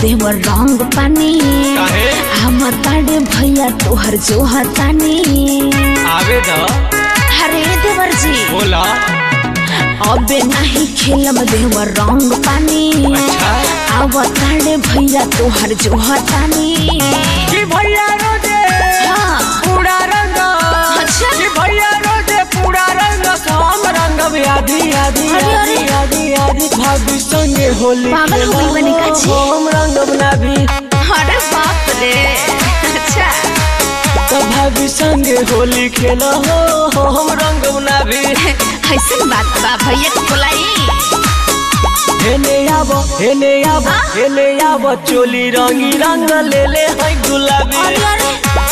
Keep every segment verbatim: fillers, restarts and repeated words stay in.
देवर रंग पानी हम ताड़े भैया तोहर जो हतानी आवे द अरे देवर जी बोला अबे नहीं खेलम देवर रंग पानी अच्छा आव ताड़े भैया तोहर जो हतानी कि भैया रोजे हाँ पूरा रंग अच्छा कि भैया रोजे पूरा रंग हम रंग आधी आधी आधी आधी आधी भाभी संगे होली पागल हो गई बनी का जी हम रंग बना भी अरे बाप रे अच्छा तो भाभी संगे होली खेला हो हम रंग बना भी ऐसा बात बा भैया को बुलाई हेने आबो हेने आबो हेने आबो चोली रंगी रंग ले ले है गुलाबी अरे अरे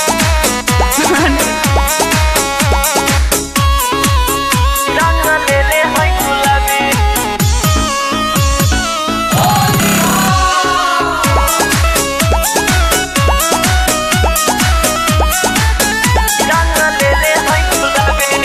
रंग ले ले है गुलाबी रंग ले ले है गुलाबी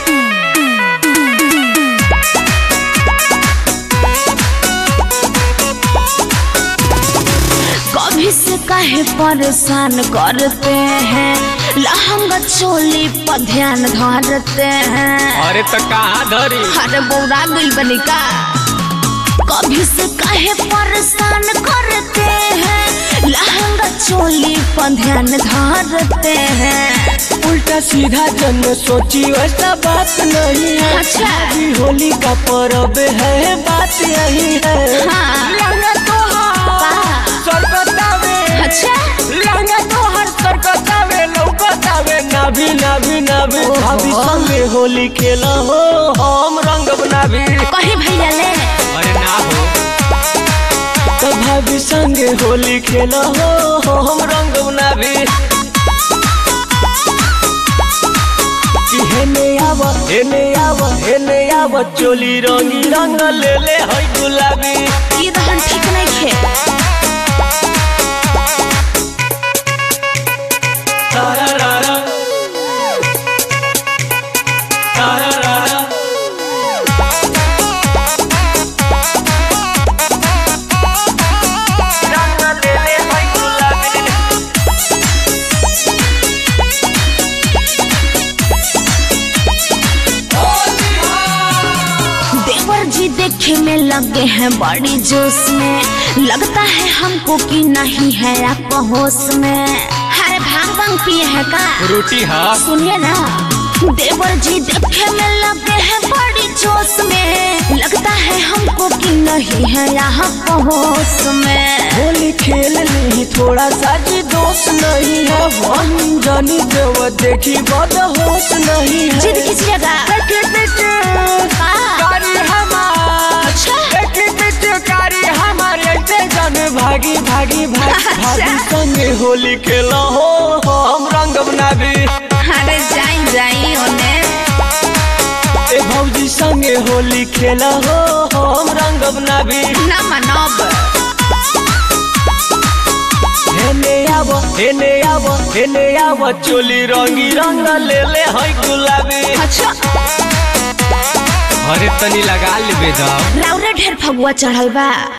कभी से काहे परेशान करते हैं लहंगा चोली पर ध्यान धरते हैं अरे तो कहाँ धरी अरे बौरा गइल बनी का कभी से काहे परेशान करते हैं लहंगा चोली पर ध्यान धरते हैं उल्टा सीधा जन सोची वैसा बात नहीं है अच्छा। अभी होली का पर्व है बात यही है हाँ। लहंगा तोहार सरकतावे अच्छा लहंगा तोहार सरकतावे लौकतावे नाभी नाभी नाभी ओहो। भाभी संगे होली खेला हो हम रंग बनाभी कहीं भैया ले अरे ना हो तो भाभी संगे होली खेला हो हम रंग बनाभी हेने आव हेने आव हेने आव चोली रंगी रंग ले ले है गुलाबी ये रहन ठीक नहीं खे तारारारा, तारारारा। रंग ले ले है गुलाबी देवर जी देखे में लगे हैं बड़ी जोश में लगता है हमको कि नहीं है आप होश में हरे भांग भांग पिए है का रोटी हाँ सुनिए ना देवर जी देखे में लगे हैं बड़ी जोश में लगता है हमको कि नहीं है यहाँ होश में होली खेल ली थोड़ा सा जी दोष नहीं है हम जानी देव देखी बद होश नहीं है जिद कीजिएगा देखी पिचकारी हमार अच्छा। देखी पिचकारी हमारे ऐसे जाने भागी भागी भागी अच्छा। भागी संगे होली खेला हो हम रंग बनाबी अरे जाई जाई ओने ए भौजी संगे होली खेला हो हम रंग बनाबी ना मनब हेने आव हेने आव हेने आव चोली रंगी रंग ले ले है गुलाबी अच्छा अरे तनी लगा लेबे दा लाउरे ढेर फगुआ चढ़ल बा।